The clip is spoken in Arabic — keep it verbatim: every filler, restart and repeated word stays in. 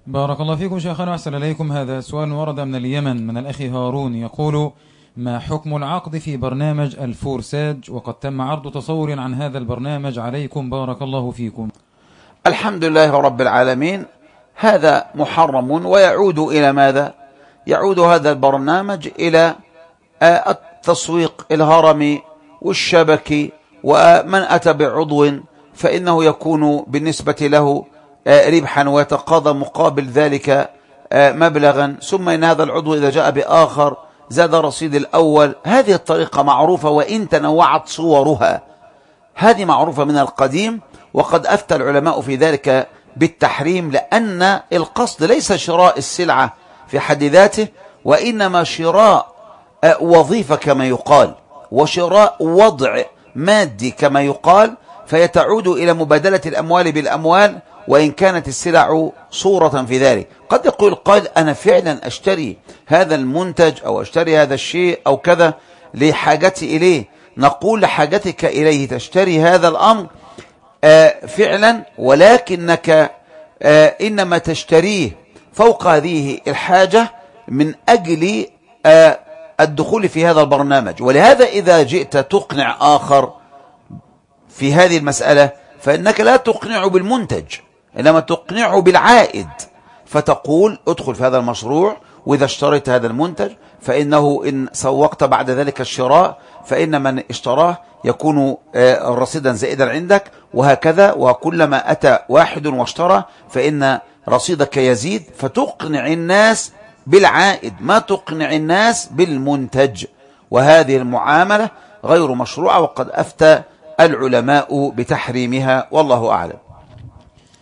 بارك الله فيكم شيخنا وأحسن إليكم. هذا سؤال ورد من اليمن من الأخ هارون، يقول: ما حكم العقد في برنامج الفورساج وقد تم عرض تصور عن هذا البرنامج عليكم بارك الله فيكم؟ الحمد لله رب العالمين، هذا محرم ويعود إلى ماذا؟ يعود هذا البرنامج إلى التسويق الهرمي والشبكي، ومن أتى بعضو فإنه يكون بالنسبة له ربحا ويتقاضى مقابل ذلك مبلغا، ثم إن هذا العضو إذا جاء بآخر زاد رصيد الأول. هذه الطريقة معروفة وإن تنوعت صورها، هذه معروفة من القديم، وقد أفتى العلماء في ذلك بالتحريم، لأن القصد ليس شراء السلعة في حد ذاته، وإنما شراء وظيفة كما يقال، وشراء وضع مادي كما يقال، فيتعود إلى مبادلة الأموال بالأموال، وإن كانت السلع صورة في ذلك. قد يقول قائل: أنا فعلا أشتري هذا المنتج أو أشتري هذا الشيء أو كذا لحاجتي إليه. نقول: لحاجتك إليه تشتري هذا الأمر آه فعلا، ولكنك آه إنما تشتريه فوق هذه الحاجة من أجل آه الدخول في هذا البرنامج. ولهذا إذا جئت تقنع آخر في هذه المسألة فإنك لا تقنع بالمنتج، إنما تقنعه بالعائد، فتقول: ادخل في هذا المشروع، وإذا اشتريت هذا المنتج فإنه إن سوقت بعد ذلك الشراء فإن من اشتراه يكون رصيدا زائدا عندك، وهكذا. وكلما أتى واحد واشترى فإن رصيدك يزيد، فتقنع الناس بالعائد ما تقنع الناس بالمنتج. وهذه المعاملة غير مشروعة، وقد أفتى العلماء بتحريمها، والله أعلم.